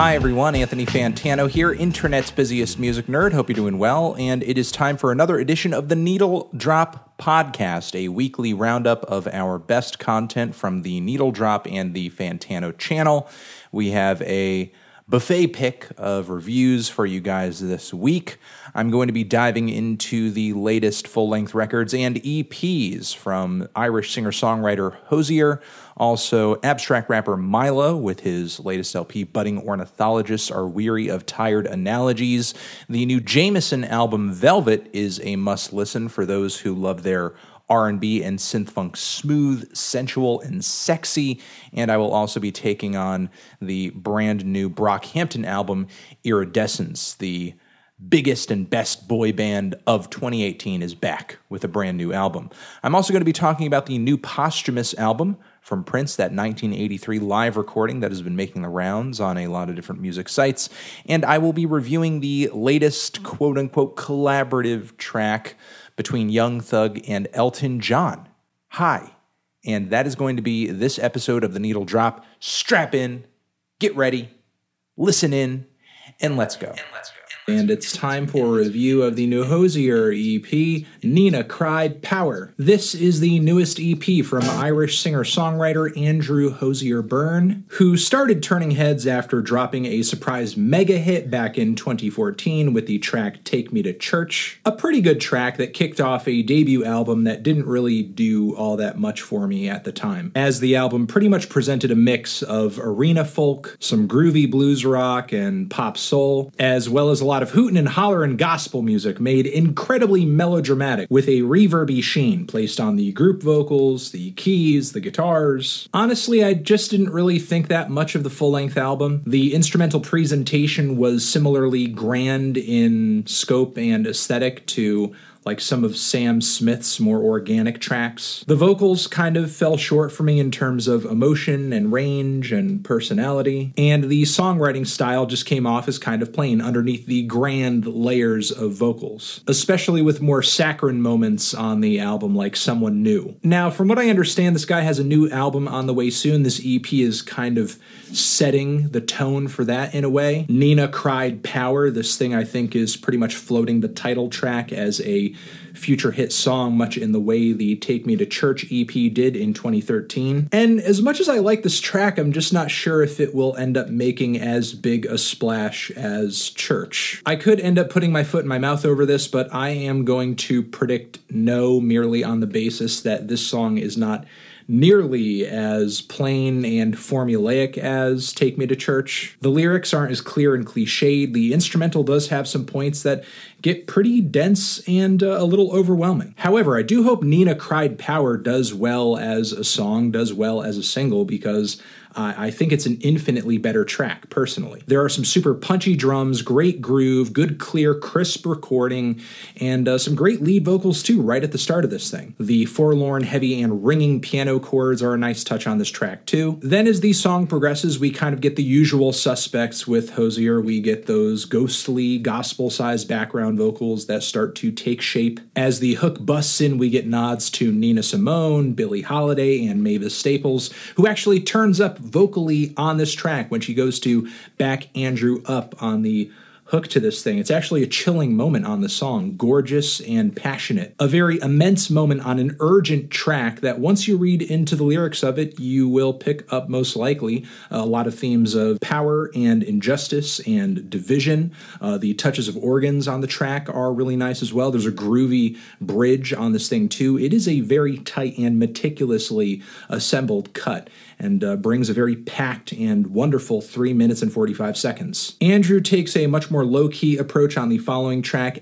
Hi everyone, Anthony Fantano here, internet's busiest music nerd. Hope you're doing well, and it is time for another edition of the Needle Drop Podcast, a weekly roundup of our best content from the Needle Drop and the Fantano channel. We have a buffet pick of reviews for you guys this week. I'm going to be diving into the latest full-length records and EPs from Irish singer-songwriter Hozier, also abstract rapper Milo with his latest LP, Budding Ornithologists Are Weary of Tired Analogies. The new Jameson album, Velvet, is a must-listen for those who love their R&B and synth-funk smooth, sensual, and sexy. And I will also be taking on the brand new Brockhampton album, Iridescence. The biggest and best boy band of 2018 is back with a brand new album. I'm also going to be talking about the new posthumous album from Prince, that 1983 live recording that has been making the rounds on a lot of different music sites. And I will be reviewing the latest quote-unquote collaborative track between Young Thug and Elton John. Hi. And that is going to be this episode of The Needle Drop. Strap in, get ready, listen in, and let's go. And it's time for a review of the new Hozier EP, Nina Cried Power. This is the newest EP from Irish singer-songwriter Andrew Hozier Byrne, who started turning heads after dropping a surprise mega hit back in 2014 with the track Take Me to Church. A pretty good track that kicked off a debut album that didn't really do all that much for me at the time, as the album pretty much presented a mix of arena folk, some groovy blues rock, and pop soul, as well as a lot of hootin' and hollerin' gospel music made incredibly melodramatic with a reverby sheen placed on the group vocals, the keys, the guitars. Honestly, I just didn't really think that much of the full-length album. The instrumental presentation was similarly grand in scope and aesthetic to like some of Sam Smith's more organic tracks. The vocals kind of fell short for me in terms of emotion and range and personality, and the songwriting style just came off as kind of plain underneath the grand layers of vocals, especially with more saccharine moments on the album like Someone New. Now, from what I understand, this guy has a new album on the way soon. This EP is kind of setting the tone for that in a way. Nina Cried Power, this thing I think is pretty much floating the title track as a future hit song, much in the way the Take Me to Church EP did in 2013. And as much as I like this track, I'm just not sure if it will end up making as big a splash as Church. I could end up putting my foot in my mouth over this, but I am going to predict no, merely on the basis that this song is not nearly as plain and formulaic as Take Me to Church. The lyrics aren't as clear and cliched. The instrumental does have some points that get pretty dense and a little overwhelming. However, I do hope Nina Cried Power does well as a song, does well as a single, because I think it's an infinitely better track, personally. There are some super punchy drums, great groove, good, clear, crisp recording, and some great lead vocals, too, right at the start of this thing. The forlorn, heavy, and ringing piano chords are a nice touch on this track, too. Then as the song progresses, we kind of get the usual suspects with Hozier. We get those ghostly, gospel-sized background vocals that start to take shape. As the hook busts in, we get nods to Nina Simone, Billie Holiday, and Mavis Staples, who actually turns up vocally on this track when she goes to back Andrew up on the hook to this thing. It's actually a chilling moment on the song, gorgeous and passionate. A very immense moment on an urgent track that once you read into the lyrics of it, you will pick up most likely a lot of themes of power and injustice and division. The touches of organs on the track are really nice as well. There's a groovy bridge on this thing too. It is a very tight and meticulously assembled cut, and brings a very packed and wonderful 3 minutes and 45 seconds. Andrew takes a much more low-key approach on the following track,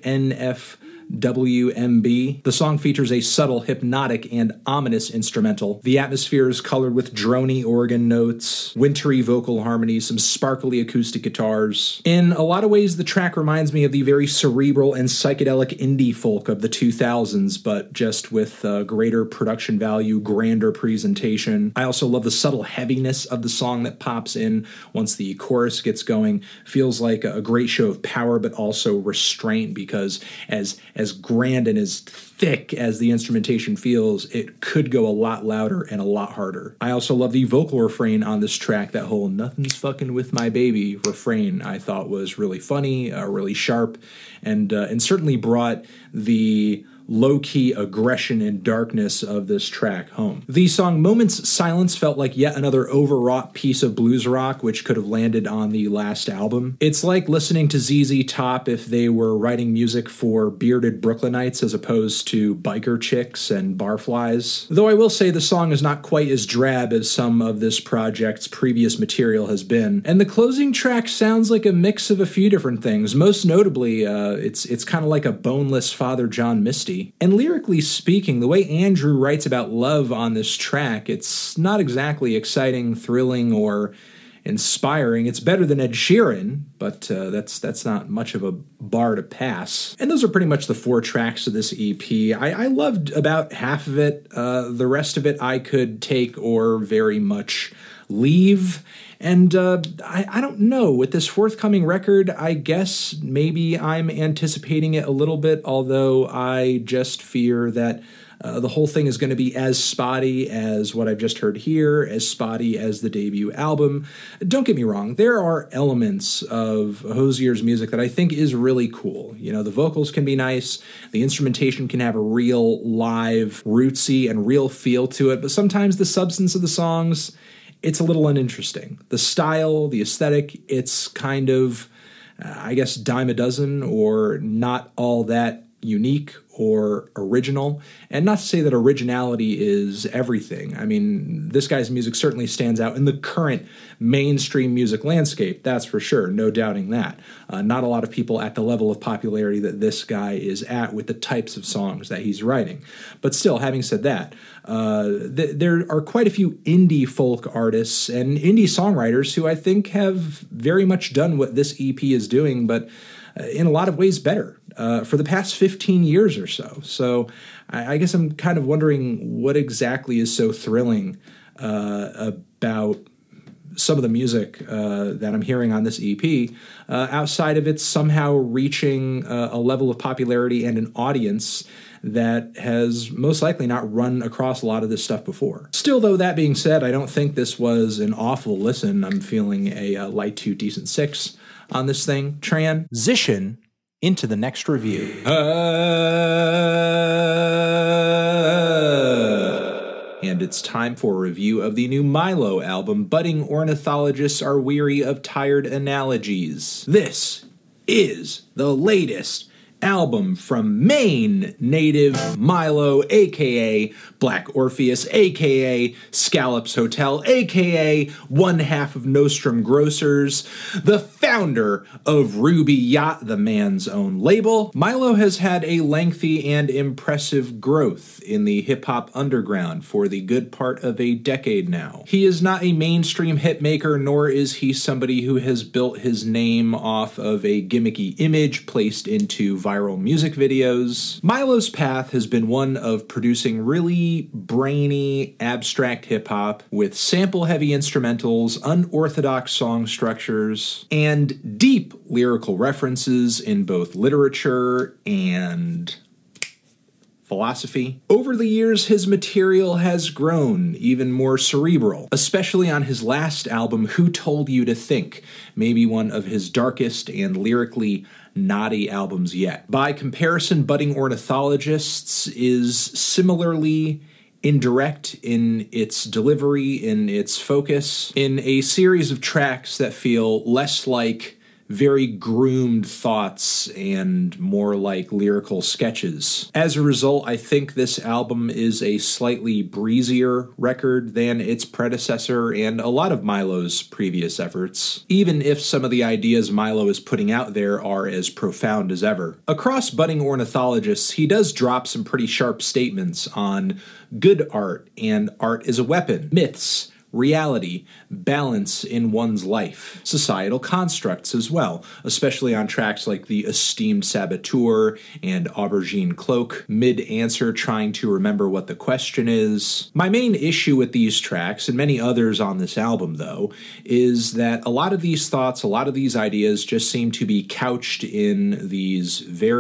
NFWMB. The song features a subtle, hypnotic, and ominous instrumental. The atmosphere is colored with droney organ notes, wintry vocal harmonies, some sparkly acoustic guitars. In a lot of ways, the track reminds me of the very cerebral and psychedelic indie folk of the 2000s, but just with greater production value, grander presentation. I also love the subtle heaviness of the song that pops in once the chorus gets going. Feels like a great show of power, but also restraint, because as as grand and as thick as the instrumentation feels, it could go a lot louder and a lot harder. I also love the vocal refrain on this track. That whole "nothing's fucking with my baby" refrain I thought was really funny, really sharp, and certainly brought the low-key aggression and darkness of this track home. The song Moments Silence felt like yet another overwrought piece of blues rock, which could have landed on the last album. It's like listening to ZZ Top if they were writing music for bearded Brooklynites as opposed to biker chicks and barflies. Though I will say the song is not quite as drab as some of this project's previous material has been, and the closing track sounds like a mix of a few different things. Most notably, it's kind of like a boneless Father John Misty. And lyrically speaking, the way Andrew writes about love on this track, it's not exactly exciting, thrilling, or inspiring. It's better than Ed Sheeran, but that's not much of a bar to pass. And those are pretty much the 4 tracks of this EP. I loved about half of it. The rest of it I could take or very much leave. And I don't know, with this forthcoming record, I guess maybe I'm anticipating it a little bit, although I just fear that the whole thing is going to be as spotty as what I've just heard here, as spotty as the debut album. Don't get me wrong, there are elements of Hozier's music that I think is really cool. You know, the vocals can be nice, the instrumentation can have a real live, rootsy, and real feel to it, but sometimes the substance of the songs, it's a little uninteresting. The style, the aesthetic, it's kind of, I guess, dime a dozen or not all that unique or original. And not to say that originality is everything. I mean, this guy's music certainly stands out in the current mainstream music landscape, that's for sure, no doubting that. Not a lot of people at the level of popularity that this guy is at with the types of songs that he's writing. But still, having said that, there are quite a few indie folk artists and indie songwriters who I think have very much done what this EP is doing, but in a lot of ways better, for the past 15 years or so. So I guess I'm kind of wondering what exactly is so thrilling about some of the music that I'm hearing on this EP, outside of it somehow reaching a level of popularity and an audience that has most likely not run across a lot of this stuff before. Still, though, that being said, I don't think this was an awful listen. I'm feeling a light to decent 6 on this thing. Transition into the next review. And it's time for a review of the new Milo album. Budding ornithologists are weary of tired analogies. This is the latest album from Maine native Milo, a.k.a. Black Orpheus, a.k.a. Scallops Hotel, a.k.a. one half of Nostrum Grocers, the founder of Ruby Yacht, the man's own label. Milo has had a lengthy and impressive growth in the hip-hop underground for the good part of a decade now. He is not a mainstream hitmaker, nor is he somebody who has built his name off of a gimmicky image placed into viral music videos. Milo's path has been one of producing really brainy, abstract hip-hop with sample-heavy instrumentals, unorthodox song structures, and deep lyrical references in both literature and philosophy. Over the years, his material has grown even more cerebral, especially on his last album, Who Told You to Think, maybe one of his darkest and lyrically naughty albums yet. By comparison, Budding Ornithologists is similarly indirect in its delivery, in its focus, in a series of tracks that feel less like very groomed thoughts and more like lyrical sketches. As a result, I think this album is a slightly breezier record than its predecessor and a lot of Milo's previous efforts, even if some of the ideas Milo is putting out there are as profound as ever. Across Budding Ornithologists, he does drop some pretty sharp statements on good art and art as a weapon, myths, reality, balance in one's life, societal constructs as well, especially on tracks like The Esteemed Saboteur and Aubergine Cloak, mid-answer trying to remember what the question is. My main issue with these tracks, and many others on this album though, is that a lot of these thoughts, a lot of these ideas just seem to be couched in these very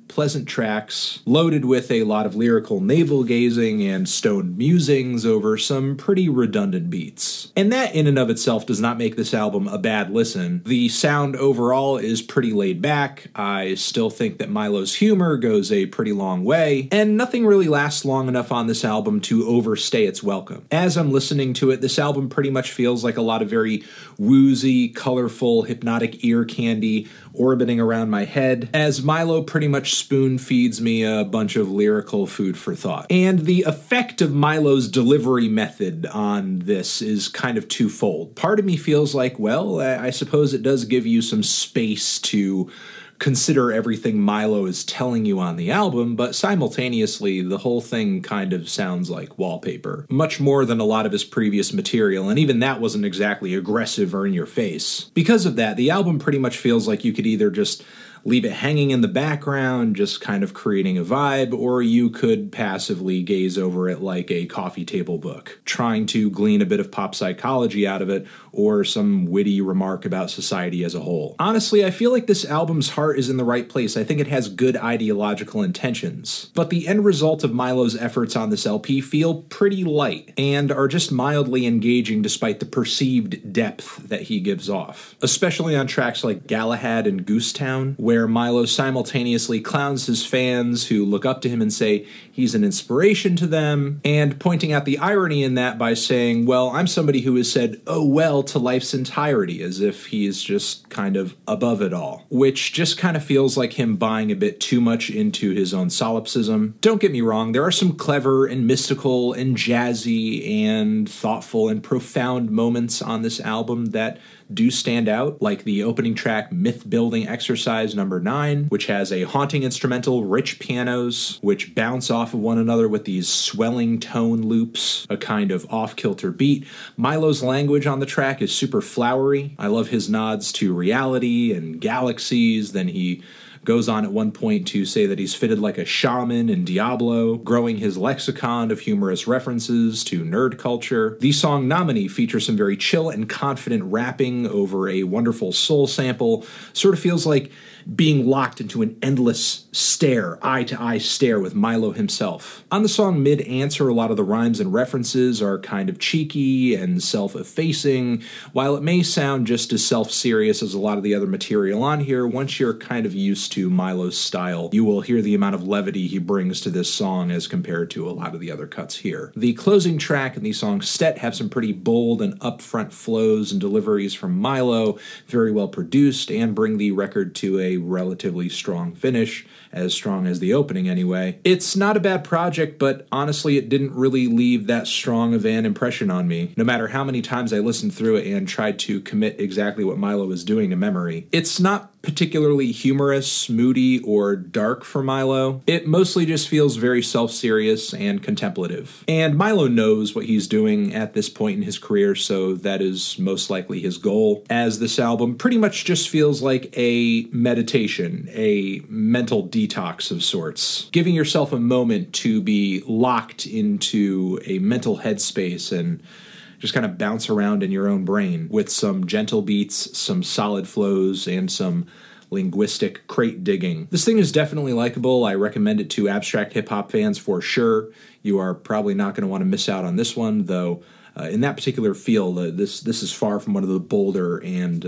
pleasant tracks, loaded with a lot of lyrical navel-gazing and stoned musings over some pretty redundant beats. And that in and of itself does not make this album a bad listen. The sound overall is pretty laid back. I still think that Milo's humor goes a pretty long way, and nothing really lasts long enough on this album to overstay its welcome. As I'm listening to it, this album pretty much feels like a lot of very woozy, colorful, hypnotic ear candy orbiting around my head, as Milo pretty much spoon feeds me a bunch of lyrical food for thought. And the effect of Milo's delivery method on this is kind of twofold. Part of me feels like, well, I suppose it does give you some space to consider everything Milo is telling you on the album, but simultaneously, the whole thing kind of sounds like wallpaper. Much more than a lot of his previous material, and even that wasn't exactly aggressive or in your face. Because of that, the album pretty much feels like you could either just leave it hanging in the background, just kind of creating a vibe, or you could passively gaze over it like a coffee table book, trying to glean a bit of pop psychology out of it, or some witty remark about society as a whole. Honestly, I feel like this album's heart is in the right place. I think it has good ideological intentions. But the end result of Milo's efforts on this LP feel pretty light, and are just mildly engaging despite the perceived depth that he gives off. Especially on tracks like Galahad and Goosetown, where Milo simultaneously clowns his fans who look up to him and say he's an inspiration to them, and pointing out the irony in that by saying, well, I'm somebody who has said, oh well, to life's entirety, as if he's just kind of above it all, which just kind of feels like him buying a bit too much into his own solipsism. Don't get me wrong, there are some clever and mystical and jazzy and thoughtful and profound moments on this album that do stand out, like the opening track Myth Building Exercise number 9, which has a haunting instrumental, rich pianos, which bounce off of one another with these swelling tone loops, a kind of off-kilter beat. Milo's language on the track is super flowery. I love his nods to reality and galaxies. Then he goes on at one point to say that he's fitted like a shaman in Diablo, growing his lexicon of humorous references to nerd culture. The song Nominee features some very chill and confident rapping over a wonderful soul sample. Sort of feels like being locked into an endless stare, eye-to-eye stare with Milo himself. On the song Mid-Answer, a lot of the rhymes and references are kind of cheeky and self-effacing. While it may sound just as self-serious as a lot of the other material on here, once you're kind of used to Milo's style, you will hear the amount of levity he brings to this song as compared to a lot of the other cuts here. The closing track and the song Stet have some pretty bold and upfront flows and deliveries from Milo, very well produced, and bring the record to a relatively strong finish, as strong as the opening anyway. It's not a bad project, but honestly it didn't really leave that strong of an impression on me, no matter how many times I listened through it and tried to commit exactly what Milo was doing to memory. It's not particularly humorous, moody, or dark for Milo. It mostly just feels very self-serious and contemplative. And Milo knows what he's doing at this point in his career, so that is most likely his goal, as this album pretty much just feels like a meditation, a mental detox of sorts. Giving yourself a moment to be locked into a mental headspace and just kind of bounce around in your own brain with some gentle beats, some solid flows, and some linguistic crate digging. This thing is definitely likable. I recommend it to abstract hip-hop fans for sure. You are probably not going to want to miss out on this one, though in that particular field, this is far from one of the bolder and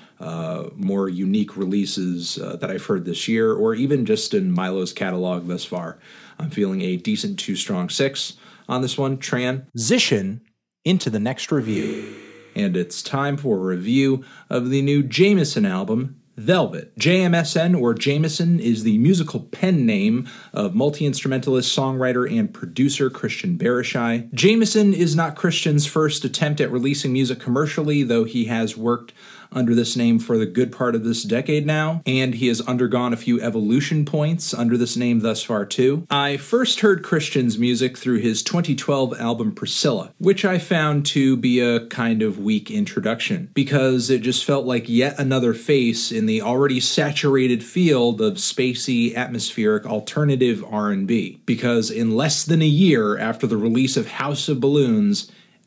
more unique releases that I've heard this year, or even just in Milo's catalog thus far. I'm feeling a decent 2 strong 6 on this one. Transition into the next review. And it's time for a review of the new Jameson album, Velvet. JMSN, or Jameson, is the musical pen name of multi-instrumentalist, songwriter, and producer Christian Berishai. Jameson is not Christian's first attempt at releasing music commercially, though he has worked under this name for the good part of this decade now, and he has undergone a few evolution points under this name thus far too. I first heard Christian's music through his 2012 album Priscilla, which I found to be a kind of weak introduction, because it just felt like yet another face in the already saturated field of spacey, atmospheric, alternative R&B. Because in less than a year after the release of House of Balloons,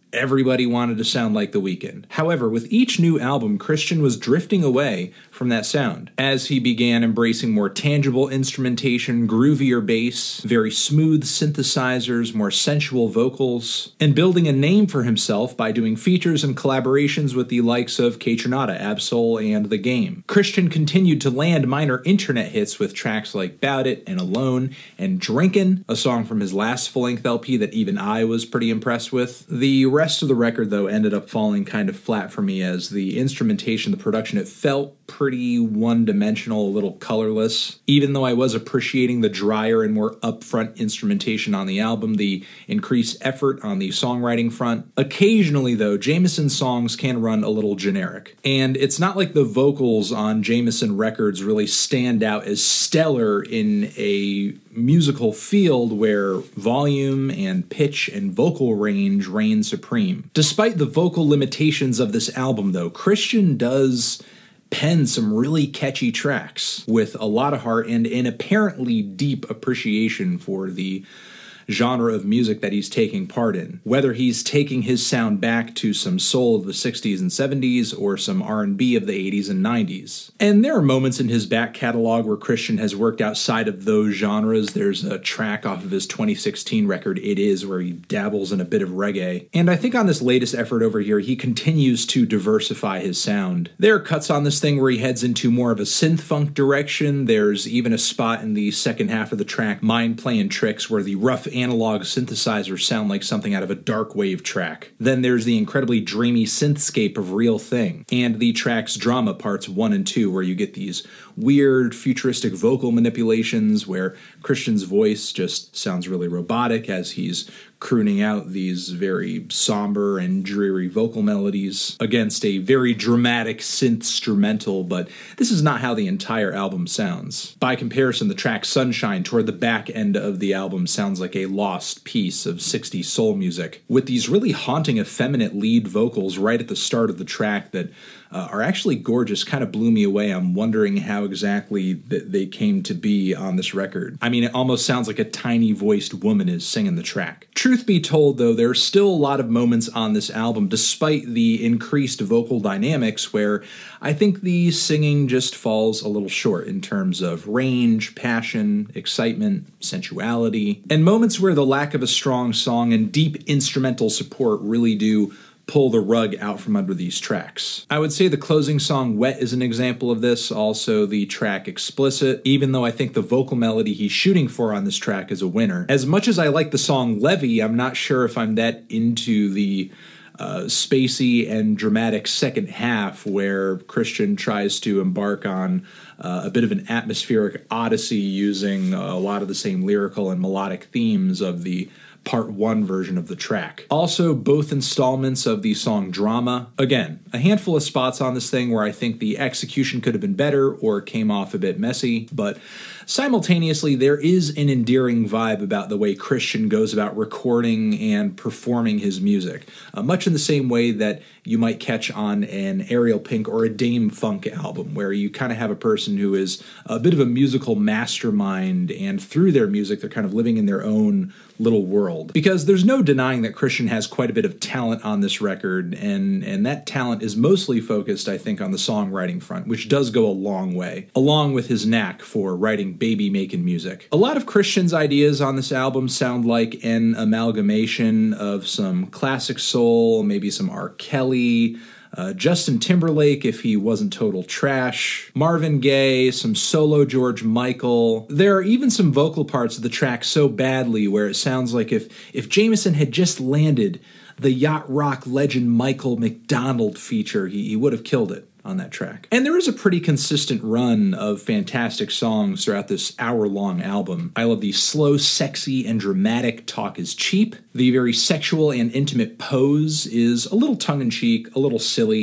everybody wanted to sound like The Weeknd. However, with each new album, Christian was drifting away from that sound as he began embracing more tangible instrumentation, groovier bass, very smooth synthesizers, more sensual vocals, and building a name for himself by doing features and collaborations with the likes of Kaytranada, Ab-Soul, and The Game. Christian continued to land minor internet hits with tracks like Bout It and Alone and Drinkin', a song from his last full-length LP that even I was pretty impressed with. The rest of the record, though, ended up falling kind of flat for me as the instrumentation, the production, it felt pretty one-dimensional, a little colorless. Even though I was appreciating the drier and more upfront instrumentation on the album, the increased effort on the songwriting front. Occasionally, though, Jameson's songs can run a little generic. And it's not like the vocals on Jameson records really stand out as stellar in a musical field where volume and pitch and vocal range reign supreme. Despite the vocal limitations of this album, though, Christian does pen some really catchy tracks with a lot of heart and an apparently deep appreciation for the genre of music that he's taking part in. Whether he's taking his sound back to some soul of the 60s and 70s or some R&B of the 80s and 90s. And there are moments in his back catalog where Christian has worked outside of those genres. There's a track off of his 2016 record, It Is, where he dabbles in a bit of reggae. And I think on this latest effort over here, he continues to diversify his sound. There are cuts on this thing where he heads into more of a synth-funk direction. There's even a spot in the second half of the track, Mind Playing Tricks, where the rough analog synthesizers sound like something out of a dark wave track. Then there's the incredibly dreamy synthscape of Real Thing, and the track's drama parts 1 and 2, where you get these weird futuristic vocal manipulations where Christian's voice just sounds really robotic as he's crooning out these very somber and dreary vocal melodies against a very dramatic synth-strumental, but this is not how the entire album sounds. By comparison, the track Sunshine toward the back end of the album sounds like a lost piece of 60s soul music, with these really haunting effeminate lead vocals right at the start of the track that are actually gorgeous, kind of blew me away. I'm wondering how exactly they came to be on this record. I mean, it almost sounds like a tiny-voiced woman is singing the track. Truth be told, though, there are still a lot of moments on this album, despite the increased vocal dynamics, where I think the singing just falls a little short in terms of range, passion, excitement, sensuality, and moments where the lack of a strong song and deep instrumental support really do pull the rug out from under these tracks. I would say the closing song Wet is an example of this, also the track Explicit, even though I think the vocal melody he's shooting for on this track is a winner. As much as I like the song Levy, I'm not sure if I'm that into the spacey and dramatic second half where Christian tries to embark on a bit of an atmospheric odyssey using a lot of the same lyrical and melodic themes of the Part 1 version of the track. Also, both installments of the song Drama. Again, a handful of spots on this thing where I think the execution could have been better or came off a bit messy, but simultaneously, there is an endearing vibe about the way Christian goes about recording and performing his music, much in the same way that you might catch on an Ariel Pink or a Dame Funk album, where you kind of have a person who is a bit of a musical mastermind, and through their music, they're kind of living in their own little world. Because there's no denying that Christian has quite a bit of talent on this record, and that talent is mostly focused, I think, on the songwriting front, which does go a long way, along with his knack for writing baby-making music. A lot of Christian's ideas on this album sound like an amalgamation of some classic soul, maybe some R. Kelly, Justin Timberlake if he wasn't total trash, Marvin Gaye, some solo George Michael. There are even some vocal parts of the track so badly where it sounds like if Jameson had just landed the yacht rock legend Michael McDonald feature, he would have killed it on that track. And there is a pretty consistent run of fantastic songs throughout this hour-long album. I love the slow, sexy, and dramatic Talk Is Cheap. The very sexual and intimate Pose is a little tongue-in-cheek, a little silly,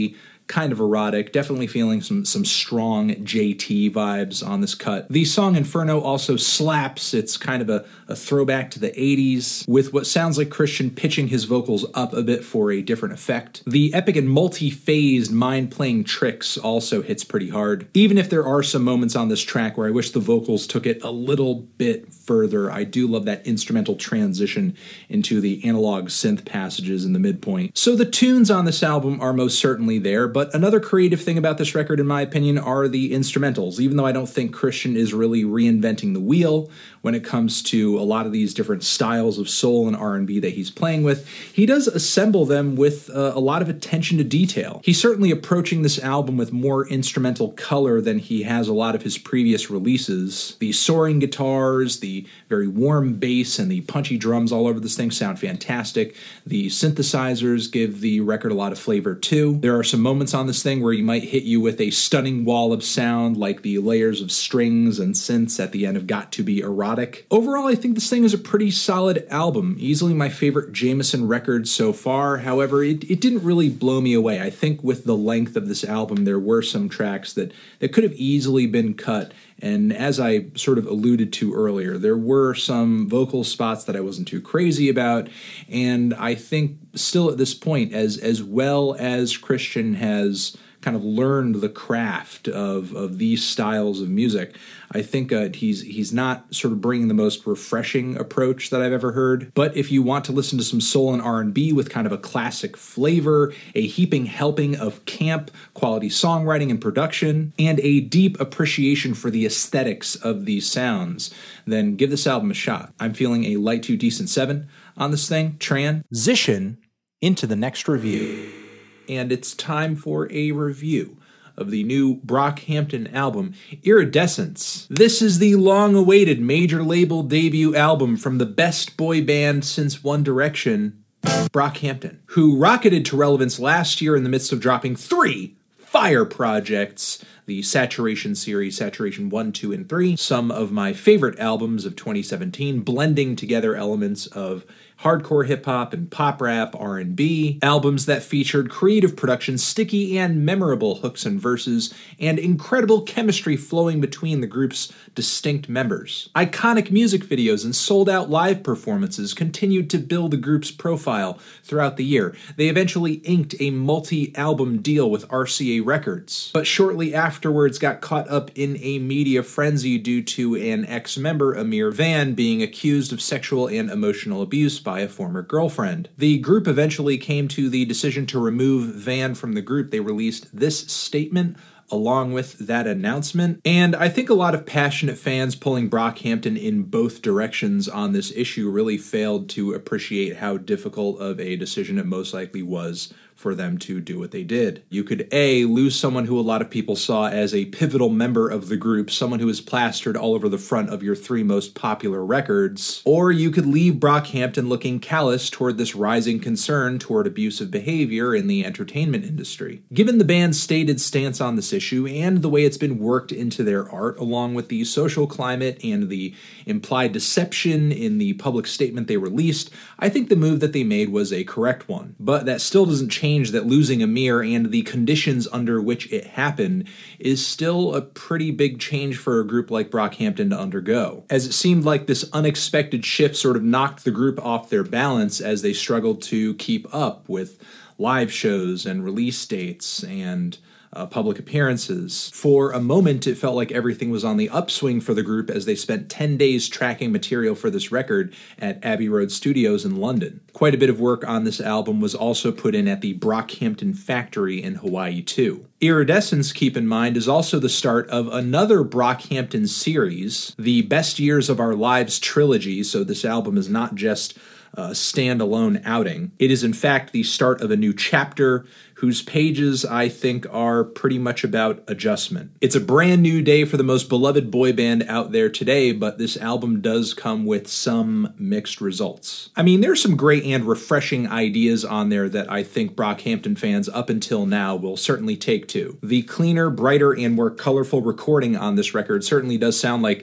kind of erotic, definitely feeling some strong JT vibes on this cut. The song Inferno also slaps. It's kind of a throwback to the 80s, with what sounds like Christian pitching his vocals up a bit for a different effect. The epic and multi-phased mind-playing tricks also hits pretty hard. Even if there are some moments on this track where I wish the vocals took it a little bit further, I do love that instrumental transition into the analog synth passages in the midpoint. So the tunes on this album are most certainly there, but another creative thing about this record, in my opinion, are the instrumentals. Even though I don't think Christian is really reinventing the wheel when it comes to a lot of these different styles of soul and R&B that he's playing with, he does assemble them with a lot of attention to detail. He's certainly approaching this album with more instrumental color than he has a lot of his previous releases. The soaring guitars, the very warm bass, and the punchy drums all over this thing sound fantastic. The synthesizers give the record a lot of flavor too. There are some moments on this thing where he might hit you with a stunning wall of sound, like the layers of strings and synths at the end of Got to Be Erotic. Overall, I think this thing is a pretty solid album, easily my favorite Jameson record so far. However, it didn't really blow me away. I think with the length of this album, there were some tracks that could have easily been cut. And as I sort of alluded to earlier, there were some vocal spots that I wasn't too crazy about. And I think still at this point, as well as Christian has kind of learned the craft of these styles of music, I think he's not sort of bringing the most refreshing approach that I've ever heard. But if you want to listen to some soul and R&B with kind of a classic flavor, a heaping helping of camp, quality songwriting and production, and a deep appreciation for the aesthetics of these sounds, then give this album a shot. I'm feeling a light to decent 7 on this thing. Transition into the next review. And it's time for a review of the new Brockhampton album, Iridescence. This is the long-awaited major label debut album from the best boy band since One Direction, Brockhampton, who rocketed to relevance last year in the midst of dropping 3 fire projects: the Saturation series, Saturation 1, 2, and 3, some of my favorite albums of 2017, blending together elements of hardcore hip-hop and pop rap, R&B, albums that featured creative production, sticky and memorable hooks and verses, and incredible chemistry flowing between the group's distinct members. Iconic music videos and sold-out live performances continued to build the group's profile throughout the year. They eventually inked a multi-album deal with RCA Records, but shortly afterwards got caught up in a media frenzy due to an ex-member, Amir Van, being accused of sexual and emotional abuse by a former girlfriend. The group eventually came to the decision to remove Van from the group. They released this statement along with that announcement, and I think a lot of passionate fans pulling Brockhampton in both directions on this issue really failed to appreciate how difficult of a decision it most likely was for them to do what they did. You could A, lose someone who a lot of people saw as a pivotal member of the group, someone who is plastered all over the front of your 3 most popular records, or you could leave Brockhampton looking callous toward this rising concern toward abusive behavior in the entertainment industry. Given the band's stated stance on this issue and the way it's been worked into their art, along with the social climate and the implied deception in the public statement they released, I think the move that they made was a correct one. But that still doesn't change that losing Amir and the conditions under which it happened is still a pretty big change for a group like Brockhampton to undergo, as it seemed like this unexpected shift sort of knocked the group off their balance as they struggled to keep up with live shows and release dates and public appearances. For a moment, it felt like everything was on the upswing for the group as they spent 10 days tracking material for this record at Abbey Road Studios in London. Quite a bit of work on this album was also put in at the Brockhampton Factory in Hawaii, too. Iridescence, keep in mind, is also the start of another Brockhampton series, the Best Years of Our Lives trilogy, so this album is not just a standalone outing. It is, in fact, the start of a new chapter whose pages, I think, are pretty much about adjustment. It's a brand new day for the most beloved boy band out there today, but this album does come with some mixed results. I mean, there's some great and refreshing ideas on there that I think Brockhampton fans up until now will certainly take to. The cleaner, brighter, and more colorful recording on this record certainly does sound like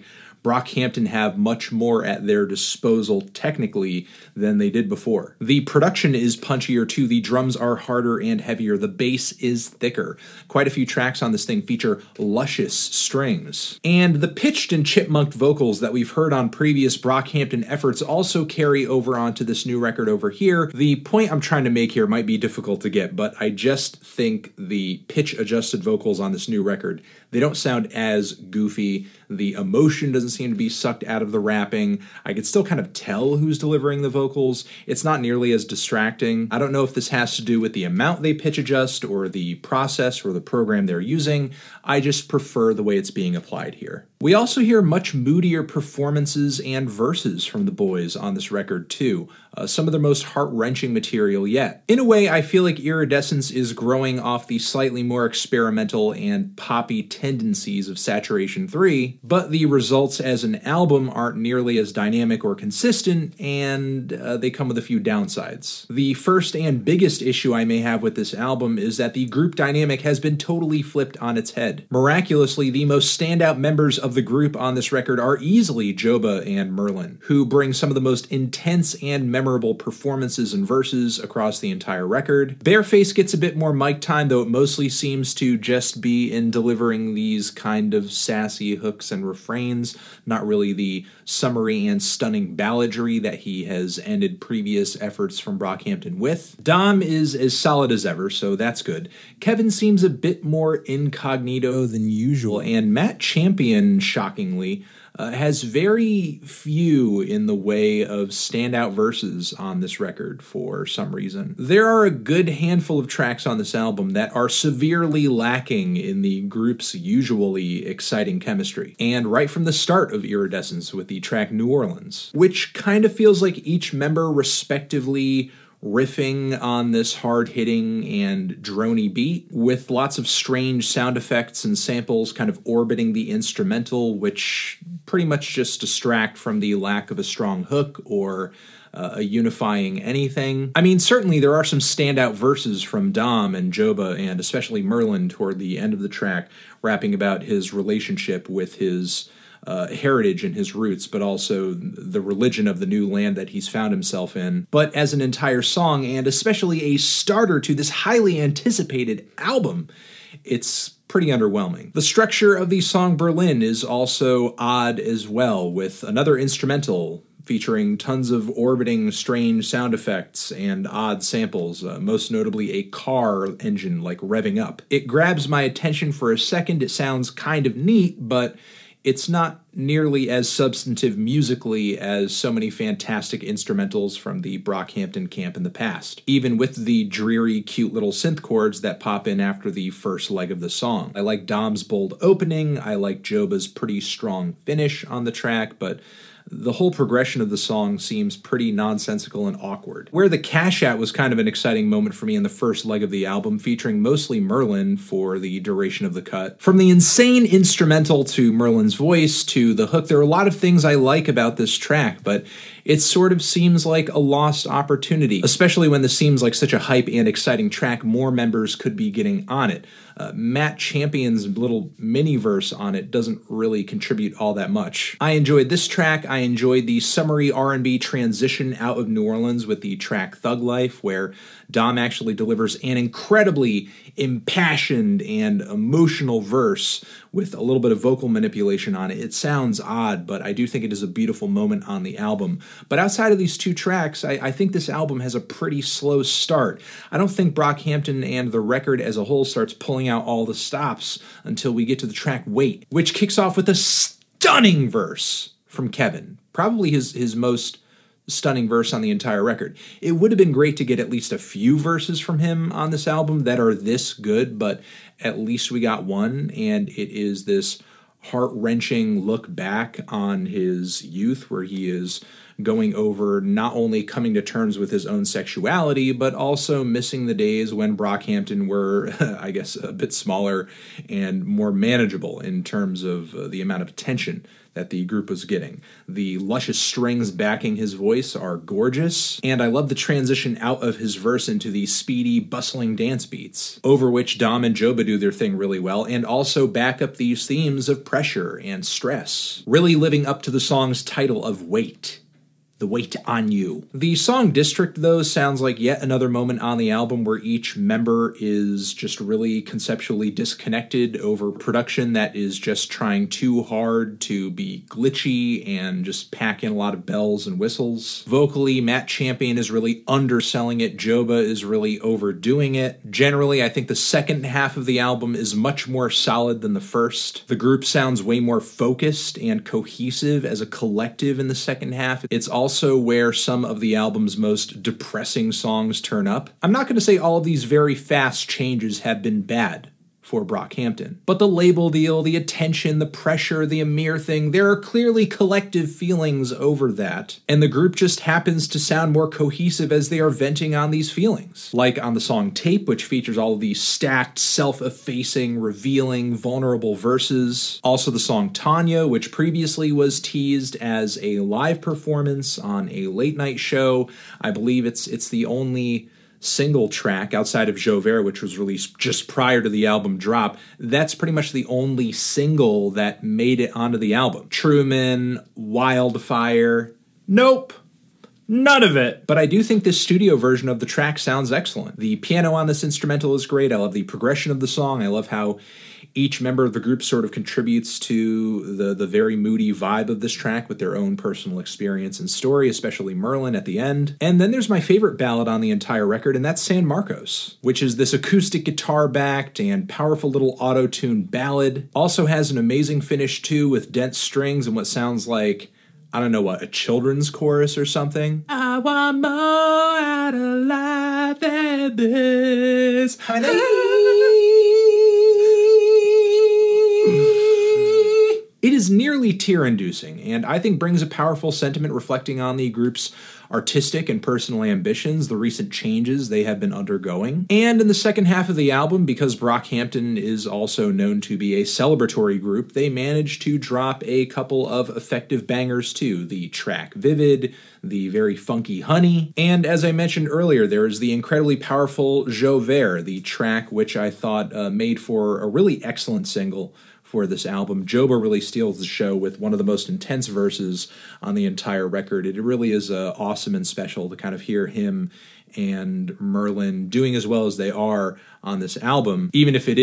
Brockhampton have much more at their disposal technically than they did before. The production is punchier too, the drums are harder and heavier, the bass is thicker. Quite a few tracks on this thing feature luscious strings. And the pitched and chipmunked vocals that we've heard on previous Brockhampton efforts also carry over onto this new record over here. The point I'm trying to make here might be difficult to get, but I just think the pitch-adjusted vocals on this new record, they don't sound as goofy. The emotion doesn't seem to be sucked out of the rapping. I could still kind of tell who's delivering the vocals. It's not nearly as distracting. I don't know if this has to do with the amount they pitch adjust or the process or the program they're using. I just prefer the way it's being applied here. We also hear much moodier performances and verses from the boys on this record too. Some of the most heart-wrenching material yet. In a way, I feel like Iridescence is growing off the slightly more experimental and poppy tendencies of Saturation 3, but the results as an album aren't nearly as dynamic or consistent, and they come with a few downsides. The first and biggest issue I may have with this album is that the group dynamic has been totally flipped on its head. Miraculously, the most standout members of the group on this record are easily Joba and Merlin, who bring some of the most intense and memorable performances and verses across the entire record. Bareface gets a bit more mic time, though it mostly seems to just be in delivering these kind of sassy hooks and refrains, not really the summery and stunning balladry that he has ended previous efforts from Brockhampton with. Dom is as solid as ever, so that's good. Kevin seems a bit more incognito than usual, and Matt Champion, shockingly, has very few in the way of standout verses on this record for some reason. There are a good handful of tracks on this album that are severely lacking in the group's usually exciting chemistry. And right from the start of Iridescence with the track New Orleans, which kind of feels like each member respectively riffing on this hard-hitting and drony beat, with lots of strange sound effects and samples kind of orbiting the instrumental, which pretty much just distract from the lack of a strong hook or a unifying anything. I mean, certainly there are some standout verses from Dom and Joba, and especially Merlin toward the end of the track, rapping about his relationship with his heritage and his roots, but also the religion of the new land that he's found himself in. But as an entire song, and especially a starter to this highly anticipated album, it's pretty underwhelming. The structure of the song Berlin is also odd as well, with another instrumental featuring tons of orbiting strange sound effects and odd samples, most notably a car engine like revving up. It grabs my attention for a second. It sounds kind of neat, but it's not nearly as substantive musically as so many fantastic instrumentals from the Brockhampton camp in the past, even with the dreary, cute little synth chords that pop in after the first leg of the song. I like Dom's bold opening, I like Joba's pretty strong finish on the track, but the whole progression of the song seems pretty nonsensical and awkward. Where the Cash Out was kind of an exciting moment for me in the first leg of the album, featuring mostly Merlin for the duration of the cut. From the insane instrumental to Merlin's voice to the hook, there are a lot of things I like about this track, but it sort of seems like a lost opportunity, especially when this seems like such a hype and exciting track more members could be getting on it. Matt Champion's little mini-verse on it doesn't really contribute all that much. I enjoyed this track. I enjoyed the summery R&B transition out of New Orleans with the track Thug Life, where Dom actually delivers an incredibly impassioned and emotional verse with a little bit of vocal manipulation on it. It sounds odd, but I do think it is a beautiful moment on the album. But outside of these two tracks, I think this album has a pretty slow start. I don't think Brockhampton and the record as a whole starts pulling out all the stops until we get to the track Wait, which kicks off with a stunning verse from Kevin. Probably his most stunning verse on the entire record. It would have been great to get at least a few verses from him on this album that are this good, but at least we got one, and it is this heart-wrenching look back on his youth where he is going over not only coming to terms with his own sexuality, but also missing the days when Brockhampton were, I guess, a bit smaller and more manageable in terms of the amount of attention that the group was getting. The luscious strings backing his voice are gorgeous, and I love the transition out of his verse into the speedy, bustling dance beats, over which Dom and Joba do their thing really well, and also back up these themes of pressure and stress, really living up to the song's title of Weight. The Weight on You. The song District, though, sounds like yet another moment on the album where each member is just really conceptually disconnected over production that is just trying too hard to be glitchy and just pack in a lot of bells and whistles. Vocally, Matt Champion is really underselling it. Joba is really overdoing it. Generally, I think the second half of the album is much more solid than the first. The group sounds way more focused and cohesive as a collective in the second half. It's also where some of the album's most depressing songs turn up. I'm not going to say all of these very fast changes have been bad for Brockhampton, but the label deal, the attention, the pressure, the Amir thing, there are clearly collective feelings over that, and the group just happens to sound more cohesive as they are venting on these feelings. Like on the song Tape, which features all of these stacked, self-effacing, revealing, vulnerable verses. Also the song Tanya, which previously was teased as a live performance on a late-night show. I believe it's the only single track outside of Jover, which was released just prior to the album drop. That's pretty much the only single that made it onto the album. Truman, Wildfire, nope. None of it. But I do think this studio version of the track sounds excellent. The piano on this instrumental is great. I love the progression of the song. I love how each member of the group sort of contributes to the very moody vibe of this track with their own personal experience and story, especially Merlin at the end. And then there's my favorite ballad on the entire record, and that's San Marcos, which is this acoustic guitar-backed and powerful little auto-tuned ballad. Also has an amazing finish, too, with dense strings and what sounds like, I don't know what, a children's chorus or something. I want more out of life than this. It is nearly tear-inducing, and I think brings a powerful sentiment reflecting on the group's artistic and personal ambitions, the recent changes they have been undergoing. And in the second half of the album, because Brockhampton is also known to be a celebratory group, they managed to drop a couple of effective bangers too. The track Vivid, the very funky Honey, and as I mentioned earlier, there is the incredibly powerful Jover, the track which I thought made for a really excellent single for this album. Joba really steals the show with one of the most intense verses on the entire record. It really is awesome and special to kind of hear him and Merlin doing as well as they are on this album, even if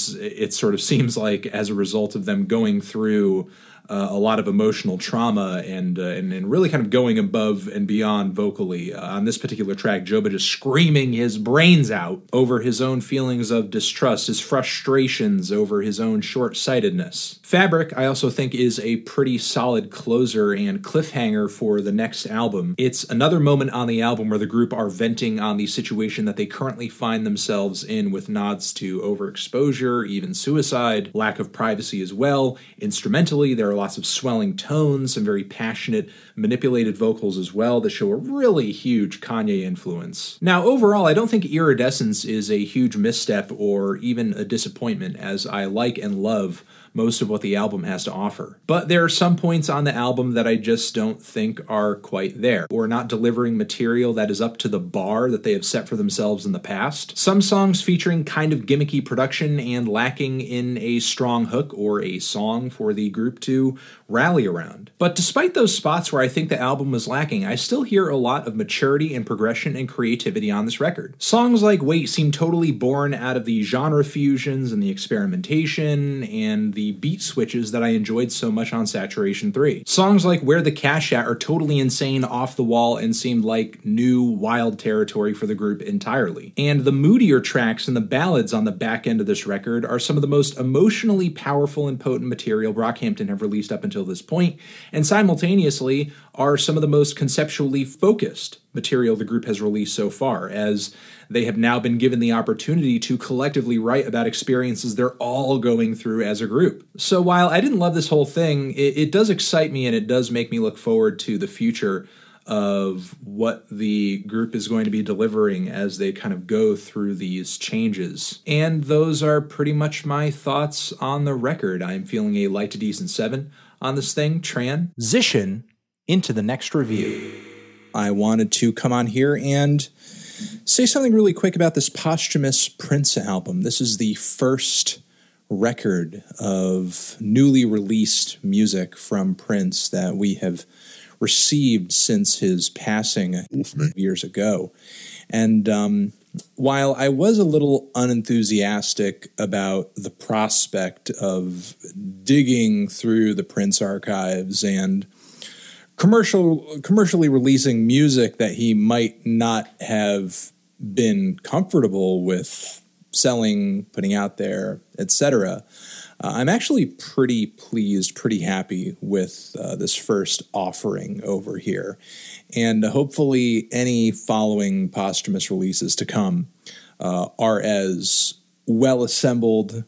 it sort of seems like as a result of them going through a lot of emotional trauma and really kind of going above and beyond vocally. On this particular track, Joba just screaming his brains out over his own feelings of distrust, his frustrations over his own short-sightedness. Fabric, I also think, is a pretty solid closer and cliffhanger for the next album. It's another moment on the album where the group are venting on the situation that they currently find themselves in, with nods to overexposure, even suicide, lack of privacy as well. Instrumentally, there are lots of swelling tones, some very passionate, manipulated vocals as well that show a really huge Kanye influence. Now, overall, I don't think Iridescence is a huge misstep or even a disappointment, as I like and love most of what the album has to offer. But there are some points on the album that I just don't think are quite there, or not delivering material that is up to the bar that they have set for themselves in the past. Some songs featuring kind of gimmicky production and lacking in a strong hook or a song for the group to rally around. But despite those spots where I think the album was lacking, I still hear a lot of maturity and progression and creativity on this record. Songs like Wait seem totally born out of the genre fusions and the experimentation and the beat switches that I enjoyed so much on Saturation 3. Songs like Where the Cash At are totally insane, off the wall, and seemed like new, wild territory for the group entirely. And the moodier tracks and the ballads on the back end of this record are some of the most emotionally powerful and potent material Brockhampton have released up until this point, and simultaneously are some of the most conceptually focused material the group has released so far, as they have now been given the opportunity to collectively write about experiences they're all going through as a group. So while I didn't love this whole thing, it does excite me and it does make me look forward to the future of what the group is going to be delivering as they kind of go through these changes. And those are pretty much my thoughts on the record. I'm feeling a light to decent 7 on this thing. Transition into the next review. I wanted to come on here and say something really quick about this posthumous Prince album. This is the first record of newly released music from Prince that we have received since his passing years ago. And while I was a little unenthusiastic about the prospect of digging through the Prince archives and commercially releasing music that he might not have been comfortable with selling, putting out there, etc., I'm actually pretty pleased, pretty happy with this first offering over here. And hopefully any following posthumous releases to come are as well assembled,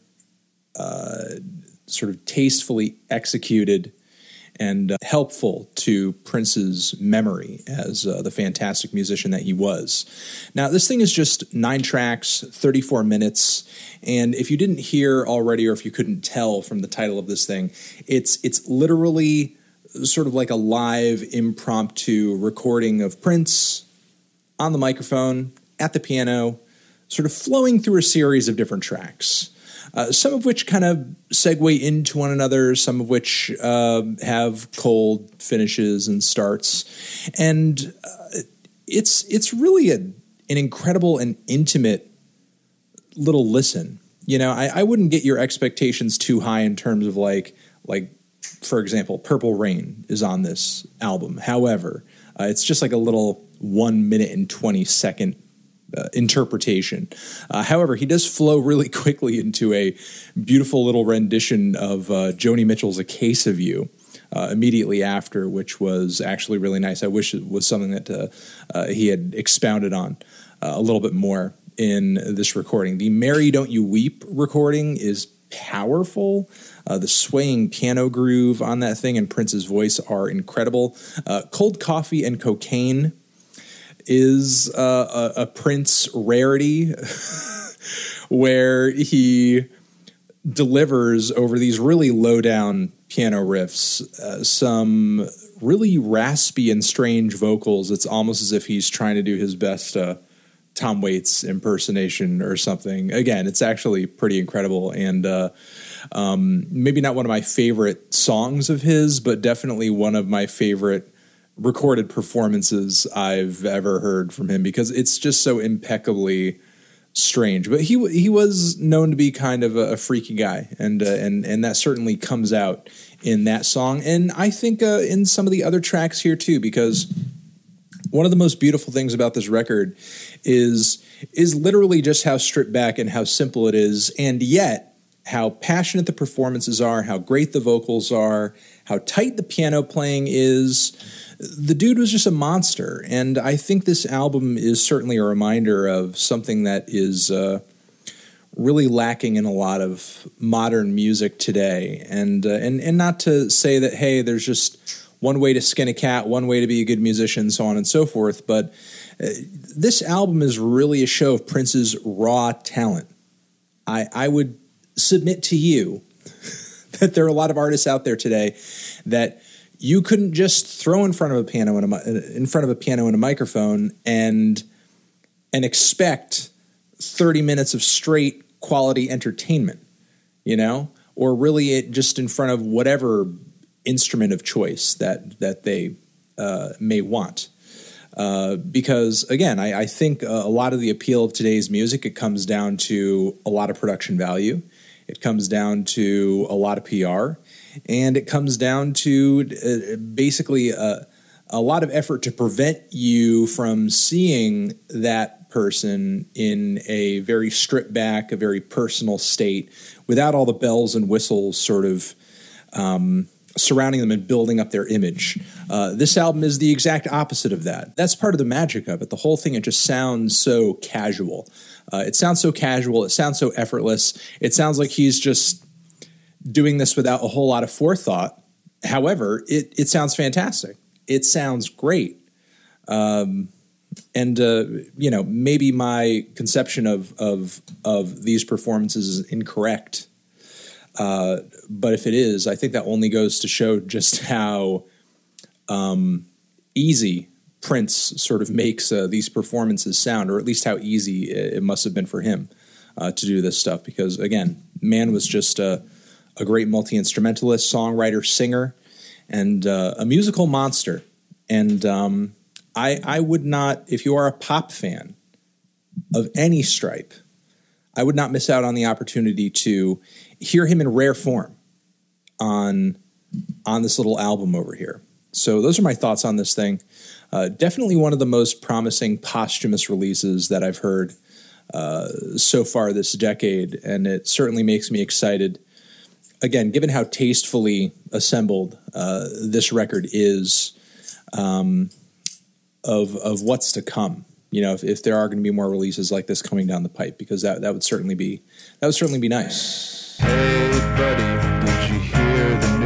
sort of tastefully executed, and helpful to Prince's memory as the fantastic musician that he was. Now, this thing is just 9 tracks, 34 minutes, and if you didn't hear already, or if you couldn't tell from the title of this thing, it's literally sort of like a live impromptu recording of Prince on the microphone, at the piano, sort of flowing through a series of different tracks. Some of which kind of segue into one another, some of which have cold finishes and starts. And it's really an incredible and intimate little listen. You know, I wouldn't get your expectations too high in terms of like for example, Purple Rain is on this album. However, it's just like a little 1 minute and 20 second interpretation. However, he does flow really quickly into a beautiful little rendition of Joni Mitchell's A Case of You immediately after, which was actually really nice. I wish it was something that he had expounded on a little bit more in this recording. The Mary Don't You Weep recording is powerful. The swaying piano groove on that thing and Prince's voice are incredible. Cold Coffee and Cocaine is a Prince rarity where he delivers over these really low-down piano riffs some really raspy and strange vocals. It's almost as if he's trying to do his best Tom Waits impersonation or something. Again, it's actually pretty incredible, and maybe not one of my favorite songs of his, but definitely one of my favorite recorded performances I've ever heard from him, because it's just so impeccably strange. But he was known to be kind of a freaky guy, and that certainly comes out in that song, and I think in some of the other tracks here too, because one of the most beautiful things about this record is literally just how stripped back and how simple it is, and yet how passionate the performances are, how great the vocals are, how tight the piano playing is. The dude was just a monster, and I think this album is certainly a reminder of something that is really lacking in a lot of modern music today. And not to say that, hey, there's just one way to skin a cat, one way to be a good musician, so on and so forth, but this album is really a show of Prince's raw talent. I would submit to you that there are a lot of artists out there today that you couldn't just throw in front of a piano and a microphone and expect 30 minutes of straight quality entertainment, you know, or really it just in front of whatever instrument of choice that they may want. Because again, I think a lot of the appeal of today's music, it comes down to a lot of production value. It comes down to a lot of PR, and it comes down to basically a lot of effort to prevent you from seeing that person in a very stripped back, a very personal state, without all the bells and whistles sort of surrounding them and building up their image. This album is the exact opposite of that. That's part of the magic of it. The whole thing, it just sounds so casual. It sounds so casual. It sounds so effortless. It sounds like he's just doing this without a whole lot of forethought. However, it sounds fantastic. It sounds great. And maybe my conception of these performances is incorrect. But if it is, I think that only goes to show just how easy Prince sort of makes these performances sound, or at least how easy it must have been for him to do this stuff. Because again, Man was just a great multi-instrumentalist, songwriter, singer, and a musical monster. And I would not, if you are a pop fan of any stripe, I would not miss out on the opportunity to hear him in rare form on this little album over here. So those are my thoughts on this thing. Definitely one of the most promising posthumous releases that I've heard so far this decade, and it certainly makes me excited. Again, given how tastefully assembled this record is, of what's to come. You know, if there are going to be more releases like this coming down the pipe, because that would certainly be nice. Hey buddy, did you hear the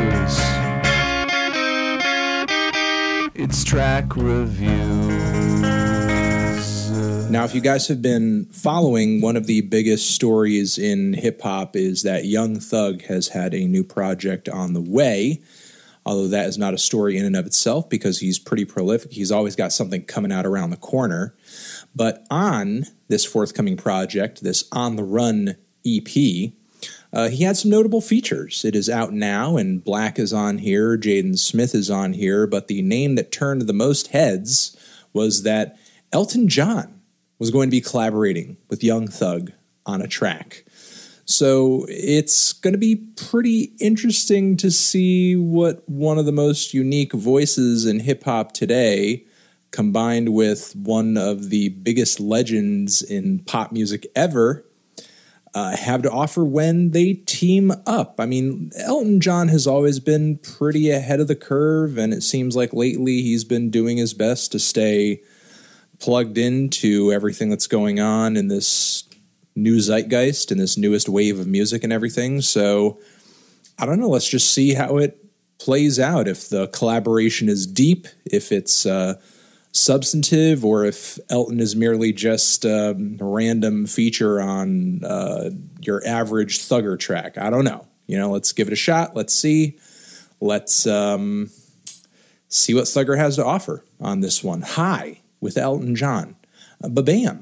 news? It's track reviews. Now, if you guys have been following, one of the biggest stories in hip hop is that Young Thug has had a new project on the way. Although that is not a story in and of itself because he's pretty prolific. He's always got something coming out around the corner. But on this forthcoming project, this On the Run EP, he had some notable features. It is out now, and Black is on here, Jaden Smith is on here, but the name that turned the most heads was that Elton John was going to be collaborating with Young Thug on a track. So it's going to be pretty interesting to see what one of the most unique voices in hip-hop today, combined with one of the biggest legends in pop music ever, have to offer when they team up. I mean, Elton John has always been pretty ahead of the curve, and it seems like lately he's been doing his best to stay plugged into everything that's going on in this new zeitgeist and this newest wave of music and everything. So I don't know. Let's just see how it plays out. If the collaboration is deep, if it's substantive, or if Elton is merely just a random feature on your average Thugger track. I don't know. You know, let's give it a shot. Let's see. Let's see what Thugger has to offer on this one. Hi with Elton John. Ba-bam.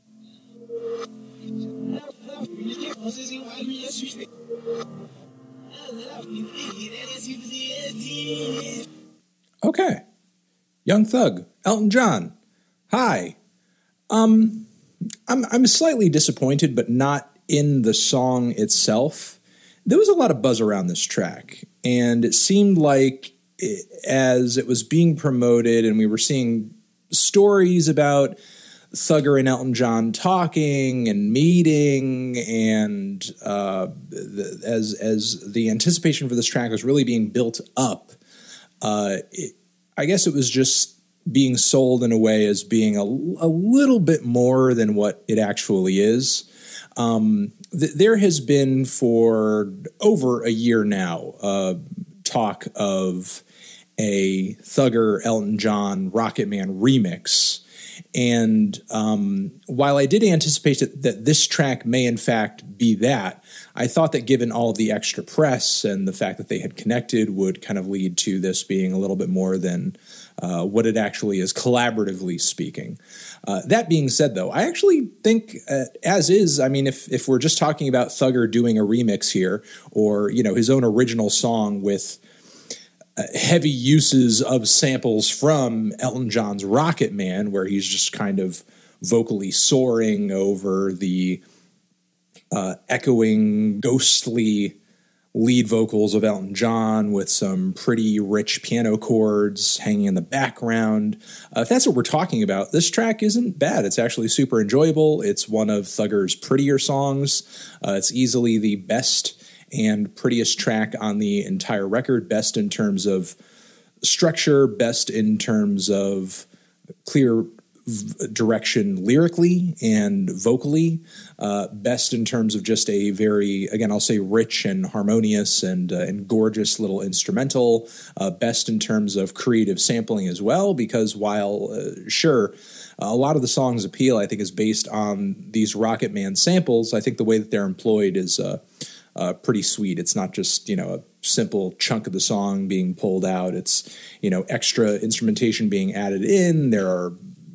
Okay. Young Thug, Elton John. Hi. I'm slightly disappointed, but not in the song itself. There was a lot of buzz around this track, and it seemed like as it was being promoted and we were seeing stories about Thugger and Elton John talking and meeting, and as the anticipation for this track was really being built up, I guess it was just being sold in a way as being a little bit more than what it actually is. There has been for over a year now talk of a Thugger Elton John Rocket Man remix. And while I did anticipate that this track may in fact be that, I thought that given all of the extra press and the fact that they had connected would kind of lead to this being a little bit more than what it actually is, collaboratively speaking. That being said, though, I actually think as is, I mean, if we're just talking about Thugger doing a remix here, or, you know, his own original song with heavy uses of samples from Elton John's Rocket Man, where he's just kind of vocally soaring over the echoing, ghostly lead vocals of Elton John with some pretty rich piano chords hanging in the background. If that's what we're talking about, this track isn't bad. It's actually super enjoyable. It's one of Thugger's prettier songs. It's easily the best and prettiest track on the entire record, best in terms of structure, best in terms of clear direction lyrically and vocally, best in terms of just a very, again, I'll say rich and harmonious and gorgeous little instrumental, best in terms of creative sampling as well, because while, sure, a lot of the song's appeal, I think, is based on these Rocket Man samples, I think the way that they're employed is pretty sweet. It's not just, you know, a simple chunk of the song being pulled out. It's, you know, extra instrumentation being added in. There are,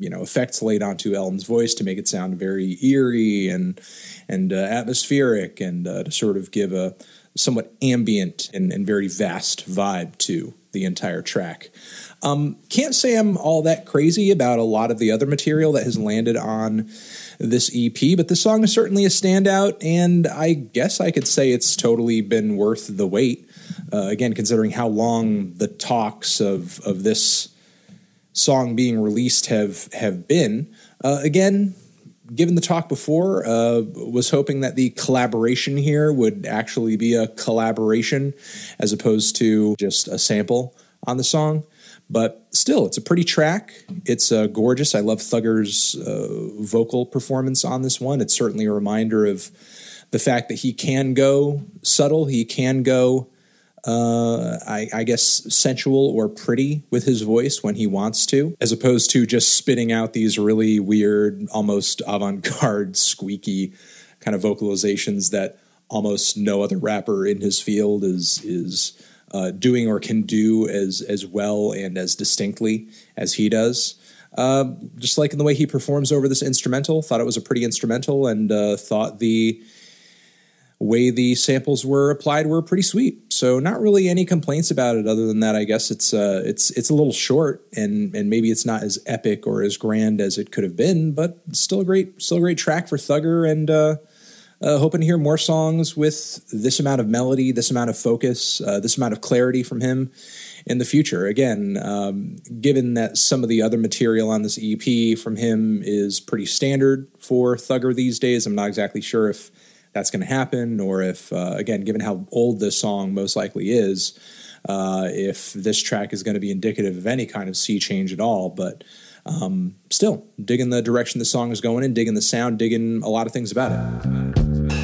effects laid onto Elton's voice to make it sound very eerie and atmospheric, and to sort of give a somewhat ambient and very vast vibe to the entire track. Can't say I'm all that crazy about a lot of the other material that has landed on this EP, but this song is certainly a standout, and I guess I could say it's totally been worth the wait. Again, considering how long the talks of this song being released have been. Again, given the talk before, was hoping that the collaboration here would actually be a collaboration as opposed to just a sample on the song. But still, it's a pretty track. It's gorgeous. I love Thugger's vocal performance on this one. It's certainly a reminder of the fact that he can go subtle. He can go, I guess, sensual or pretty with his voice when he wants to, as opposed to just spitting out these really weird, almost avant-garde, squeaky kind of vocalizations that almost no other rapper in his field is doing or can do as well and as distinctly as he does. Just like in the way he performs over this instrumental, thought it was a pretty instrumental, and thought the way the samples were applied were pretty sweet. So not really any complaints about it other than that. I guess it's a little short, and maybe it's not as epic or as grand as it could have been, but still a great track for Thugger, and hoping to hear more songs with this amount of melody, this amount of focus, this amount of clarity from him in the future. Again, given that some of the other material on this EP from him is pretty standard for Thugger these days, I'm not exactly sure if that's going to happen, or if, again, given how old this song most likely is, if this track is going to be indicative of any kind of sea change at all. But still, digging the direction the song is going in, digging the sound, digging a lot of things about it.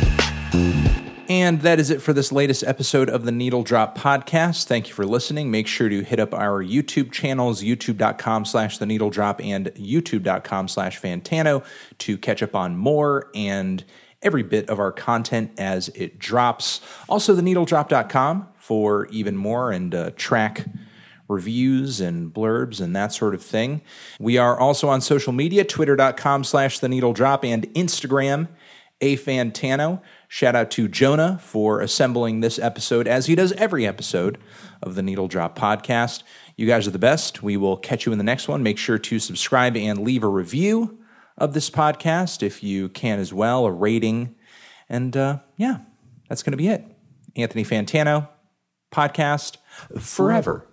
And that is it for this latest episode of the Needle Drop Podcast. Thank you for listening. Make sure to hit up our YouTube channels, youtube.com/The Needle Drop and youtube.com/Fantano, to catch up on more and every bit of our content as it drops. Also, theneedledrop.com for even more, and track reviews and blurbs and that sort of thing. We are also on social media, twitter.com/theneedledrop and Instagram, @Fantano. Shout out to Jonah for assembling this episode, as he does every episode of the Needle Drop Podcast. You guys are the best. We will catch you in the next one. Make sure to subscribe and leave a review of this podcast if you can as well, a rating. And that's going to be it. Anthony Fantano, podcast forever.